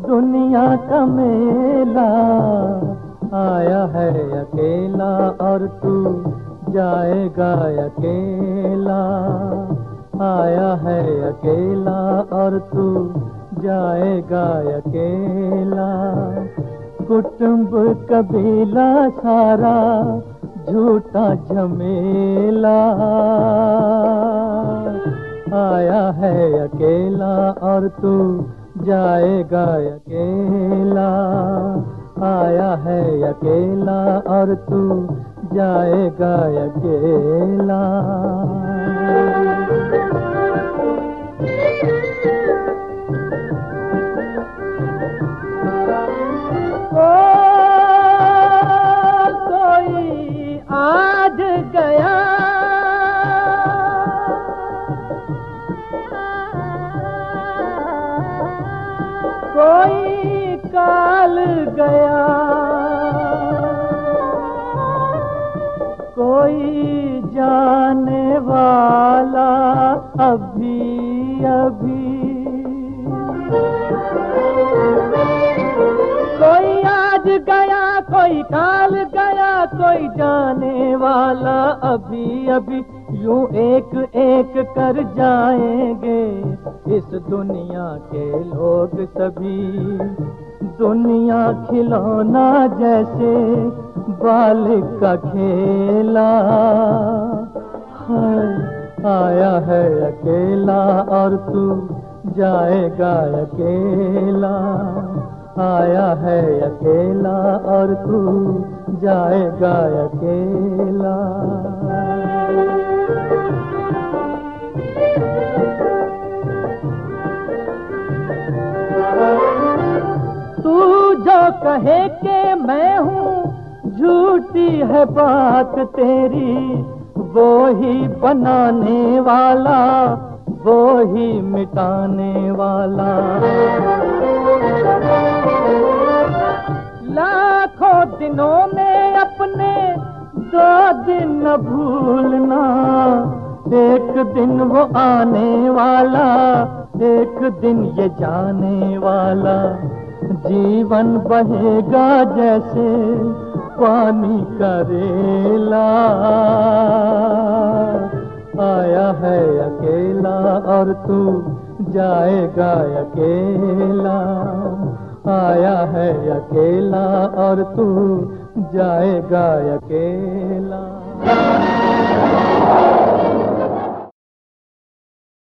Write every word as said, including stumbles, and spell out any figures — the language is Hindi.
दुनिया का मेला, आया है अकेला और तू जाएगा अकेला। आया है अकेला और तू जाएगा अकेला। कुटुंब कबीला सारा झूठा झमेला, आया है अकेला और तू जाएगा अकेला। आया है अकेला और तू जाएगा अकेला। कोई आज गया, कोई काल गया, कोई जाने वाला अभी अभी। कोई आज गया, कोई काल गया, कोई जाने वाला अभी अभी। यूं एक एक कर जाएंगे इस दुनिया के लोग सभी। दुनिया खिलौना जैसे बालिक का खेला, है आया है अकेला और तू जाएगा अकेला। आया है अकेला और तू जाएगा अकेला। तू जो कहे कि मैं हूँ, झूठी है बात तेरी। वो ही बनाने वाला, वो ही मिटाने वाला। लाखों दिनों में अपने दो दिन न भूलना। एक दिन वो आने वाला, एक दिन ये जाने वाला। जीवन बहेगा जैसे पानी का रेला, आया है अकेला और तू जाएगा अकेला। आया है अकेला और तू जाएगा अकेला।